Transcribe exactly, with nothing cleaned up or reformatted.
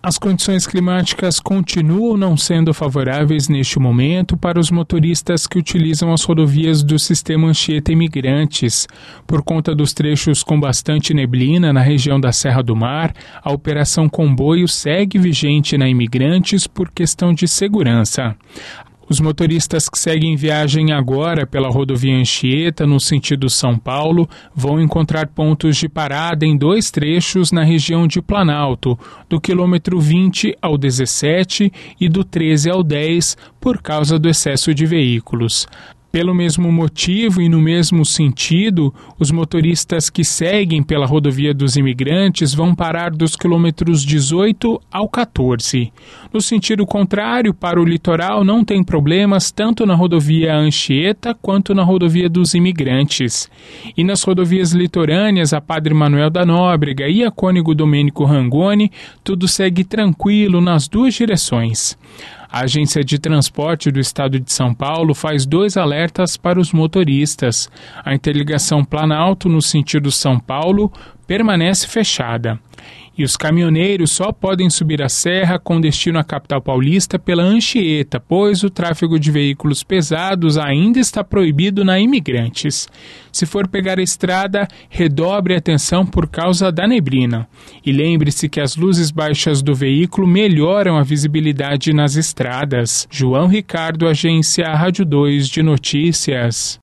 As condições climáticas continuam não sendo favoráveis neste momento para os motoristas que utilizam as rodovias do sistema Anchieta Imigrantes. Por conta dos trechos com bastante neblina na região da Serra do Mar, a operação comboio segue vigente na Imigrantes por questão de segurança. Os motoristas que seguem viagem agora pela rodovia Anchieta, no sentido São Paulo, vão encontrar pontos de parada em dois trechos na região de Planalto, do quilômetro vinte ao dezessete e do treze ao dez, por causa do excesso de veículos. Pelo mesmo motivo e no mesmo sentido, os motoristas que seguem pela rodovia dos Imigrantes vão parar dos quilômetros dezoito ao quatorze. No sentido contrário, para o litoral não tem problemas tanto na rodovia Anchieta quanto na rodovia dos Imigrantes. E nas rodovias litorâneas, a Padre Manuel da Nóbrega e a Cônego Domênico Rangoni, tudo segue tranquilo nas duas direções. A Agência de Transporte do Estado de São Paulo faz dois alertas para os motoristas. A interligação Planalto no sentido São Paulo permanece fechada. E os caminhoneiros só podem subir a serra com destino à capital paulista pela Anchieta, pois o tráfego de veículos pesados ainda está proibido na Imigrantes. Se for pegar a estrada, redobre a atenção por causa da neblina. E lembre-se que as luzes baixas do veículo melhoram a visibilidade nas estradas. João Ricardo, Agência Rádio dois de Notícias.